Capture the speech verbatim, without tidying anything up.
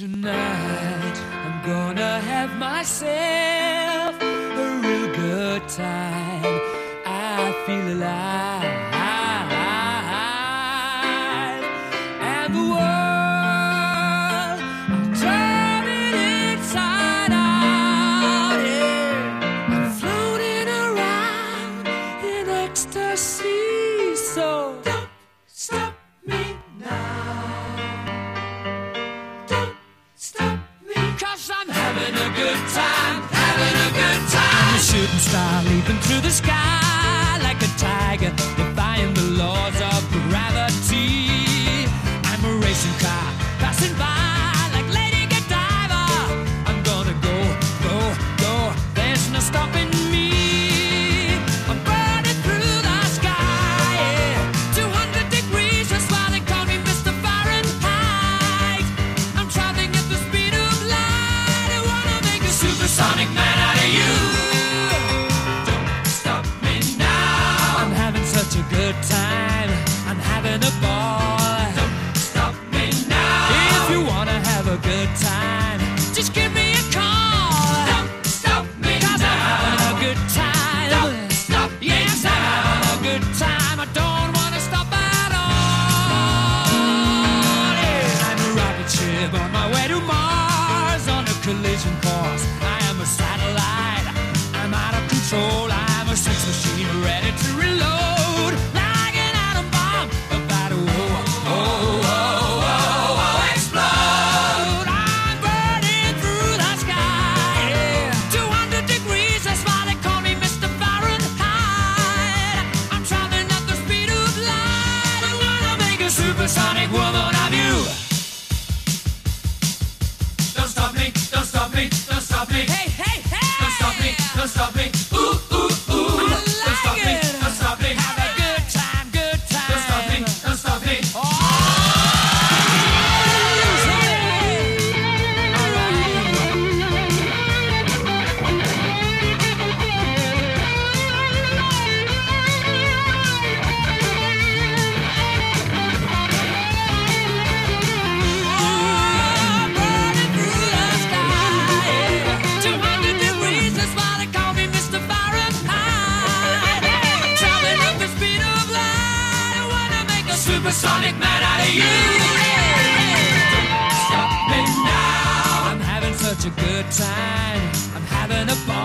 Tonight I'm gonna have myself a real good time. I feel alive, and the world, I'll turn it inside out. Yeah. I'm floating around in ecstasy, so don't stop me now. I'm having a good time, having a good time. I'm a shooting star leaping through the sky like a tiger, defying the laws of gravity. I'm a racing car passing by like Lady Godiva. I'm gonna go, go, go. There's no stopping me. I'm burning through the sky, yeah. two hundred degrees, that's why they call me Mister Fahrenheit. I'm traveling at the speed of light. Supersonic man out of you. Don't stop me now. I'm having such a good time. I'm having a ball. Don't stop me now. If you wanna have a good time, just give me a call. Don't stop me now. 'Cause I'm having a good time. Don't stop me yes, now. I'm having a good time. I don't wanna stop at all. Yeah. I'm a rocket ship on my way to Mars on a collision course. A satellite, I'm out of control. I'm a sex machine ready to reload, like an atom bomb about to oh, oh, oh, oh, oh, explode. I'm burning through the sky, yeah. two hundred degrees, that's why they call me Mister Fahrenheit. I'm traveling at the speed of light. I wanna make a supersonic woman of you. Don't stop me, don't stop me, don't stop me. Hey, hey, hey! Don't stop me, don't stop me. Ooh, ooh, ooh. I like don't stop it. me, don't stop me. Have a good time, good time. Don't stop me, don't stop me. Oh! Supersonic man out of you. Don't stop me now. I'm having such a good time. I'm having a ball.